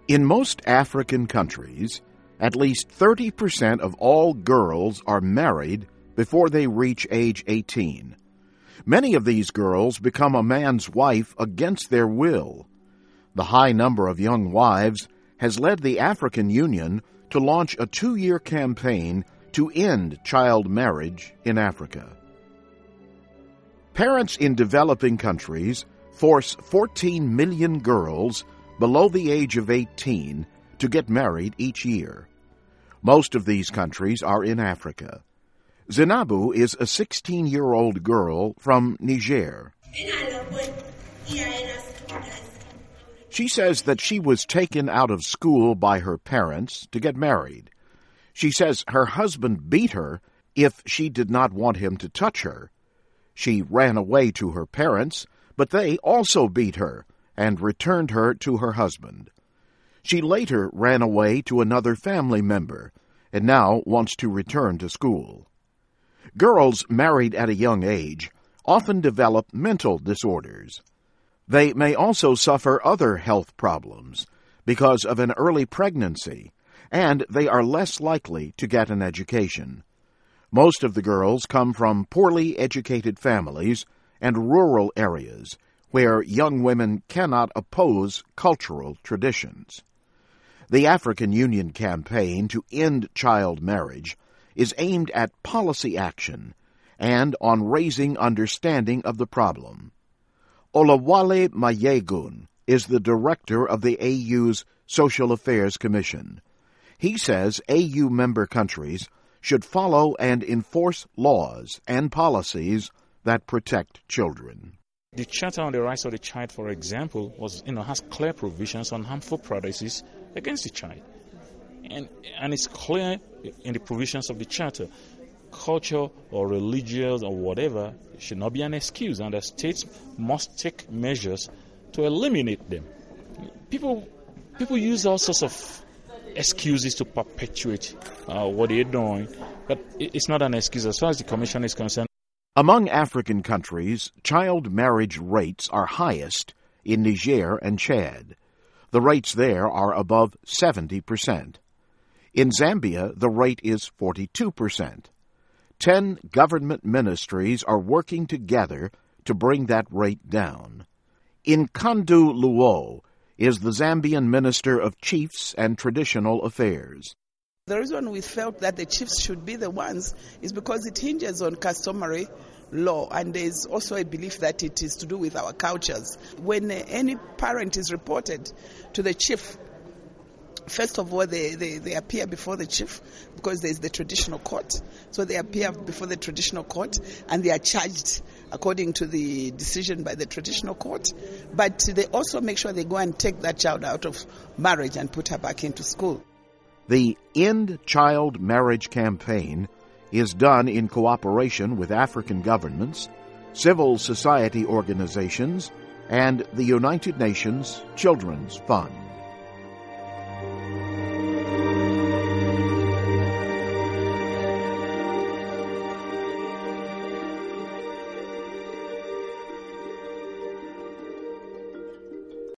In most African countries, at least 30% of all girls are married before they reach age 18. Many of these girls become a man's wife against their will. The high number of young wives has led the African Union to launch a 2-year campaign to end child marriage in Africa. Parents in developing countries force 14 million girls below the age of 18 to get married each year. Most of these countries are in Africa. Zainabu is a 16-year-old girl from Niger. She says that she was taken out of school by her parents to get married. She says her husband beat her if she did not want him to touch her. She ran away to her parents, but they also beat her and returned her to her husband. She later ran away to another family member and now wants to return to school. Girls married at a young age often develop mental disorders. They may also suffer other health problems because of an early pregnancy, and they are less likely to get an education. Most of the girls come from poorly educated families and rural areas where young women cannot oppose cultural traditions. The African Union campaign to end child marriage is aimed at policy action and on raising understanding of the problem. Olawale Mayegun is the director of the AU's Social Affairs Commission. He says AU member countries should follow and enforce laws and policies that protect children. The Charter on the Rights of the Child, for example, has clear provisions on harmful practices against the child. And it's clear in the provisions of the Charter. Culture or religious or whatever should not be an excuse, and the states must take measures to eliminate them. People use all sorts of excuses to perpetuate what they're doing, but it's not an excuse as far as the Commission is concerned. Among African countries, child marriage rates are highest in Niger and Chad. The rates there are above 70%. In Zambia, the rate is 42%. 10 government ministries are working together to bring that rate down. Nkandu Luo is the Zambian Minister of Chiefs and Traditional Affairs. The reason we felt that the chiefs should be the ones is because it hinges on customary law, and there is also a belief that it is to do with our cultures. When any parent is reported to the chief, first of all, they appear before the chief because there is the traditional court. So they appear before the traditional court and they are charged according to the decision by the traditional court. But they also make sure they go and take that child out of marriage and put her back into school. The End Child Marriage campaign is done in cooperation with African governments, civil society organizations, and the United Nations Children's Fund.